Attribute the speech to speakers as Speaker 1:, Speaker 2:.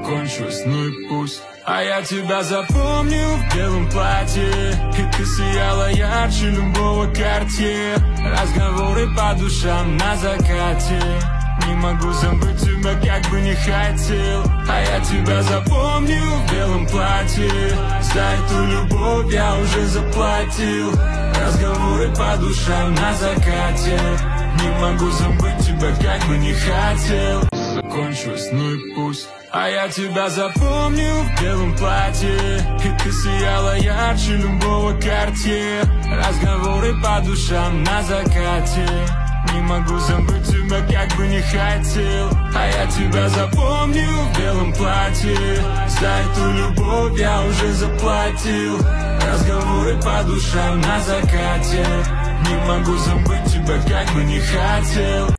Speaker 1: закончилось, ну и пусть. А я тебя запомню в белом платье, и ты сияла ярче любого Картье. Разговоры по душам на закате, не могу забыть тебя, как бы не хотел. А я тебя запомню в белом платье, за эту любовь я уже заплатил. Разговоры по душам на закате, не могу забыть тебя, как бы не хотел. Закончилось, ну и пусть. А я тебя запомню в белом платье, и ты сияла ярче любого Картье. Разговоры по душам на закате, не могу забыть тебя, как бы не хотел. А я тебя запомню в белом платье, за эту любовь я уже заплатил. Разговоры по душам на закате, не могу забыть тебя, как бы не хотел.